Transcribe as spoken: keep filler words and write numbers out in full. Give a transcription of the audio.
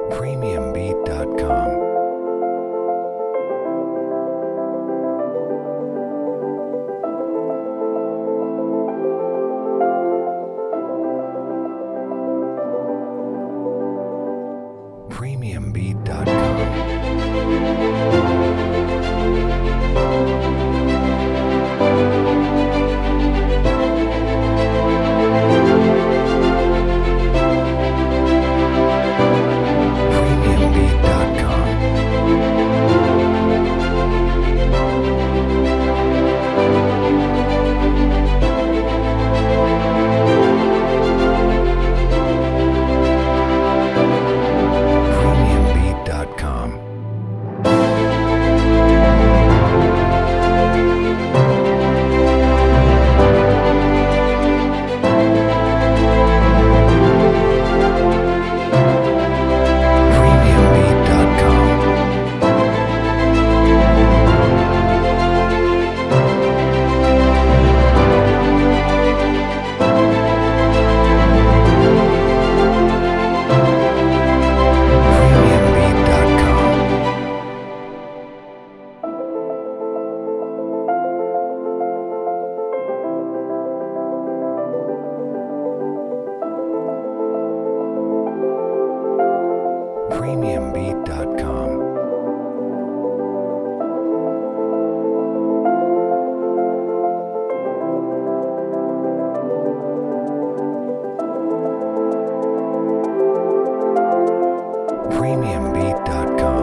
premium beat dot com. premium beat dot com. premium beat dot com. premium beat dot com. premium beat dot com. premium beat dot com. premium beat dot com. premium beat dot com.